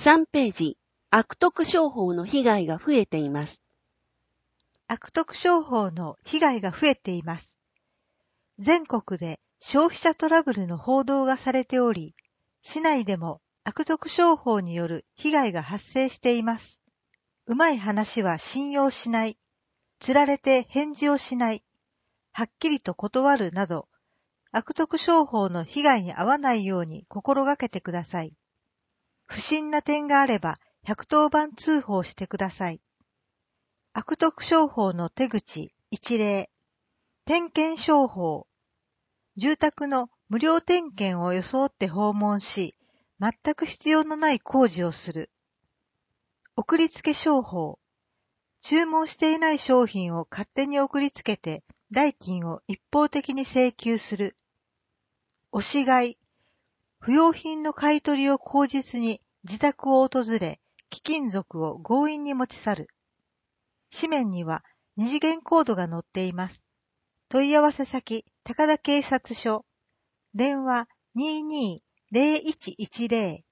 3ページ、悪徳商法の被害が増えています。 悪徳商法の被害が増えています。全国で消費者トラブルの報道がされており、市内でも悪徳商法による被害が発生しています。うまい話は信用しない、釣られて返事をしない、はっきりと断るなど、悪徳商法の被害に遭わないように心がけてください。不審な点があれば110番通報してください。悪徳商法の手口一例。点検商法。住宅の無料点検を装って訪問し、全く必要のない工事をする。送りつけ商法。注文していない商品を勝手に送りつけて代金を一方的に請求する。押し買い。不要品の買い取りを口実に自宅を訪れ、貴金属を強引に持ち去る。紙面には二次元コードが載っています。問い合わせ先、高田警察署。電話22-0110